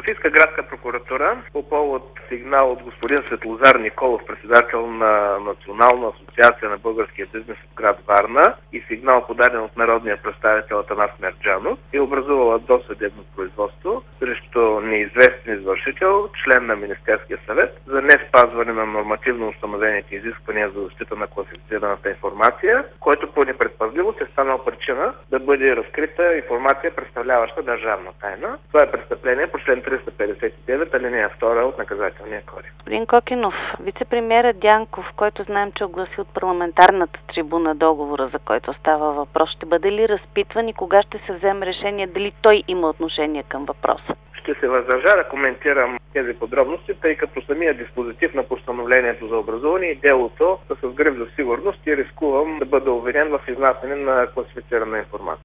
Софийска градска прокуратура по повод сигнал от господин Светлозар Николов, председател на Национална асоциация на българския бизнес в град Варна, и сигнал подаден от народния представител Атанас Мерджанов, е образувала досъдебно производство срещу неизвестен извършител, член на Министерския съвет, за не спазване на нормативно установените изисквания за защита на класифицираната информация, който по непредпазливост е станал причина да бъде разкрита информация, представляваща държавна тайна. Това е престъпление по член 359, алинея 2 от Наказателния кодекс. Господин Кокинов, вице-премиерът Дянков, който знаем, че огласи от парламентарната трибуна договора, за който става въпрос, ще бъде ли разпитван и кога ще се вземе решение дали той има отношение към въпроса? Ще се въздържа да коментирам тези подробности, тъй като самия диспозитив на постановлението за образуване и делото са с гриф за сигурност и рискувам да бъда обвинен в изнасяне на класифицирана информация.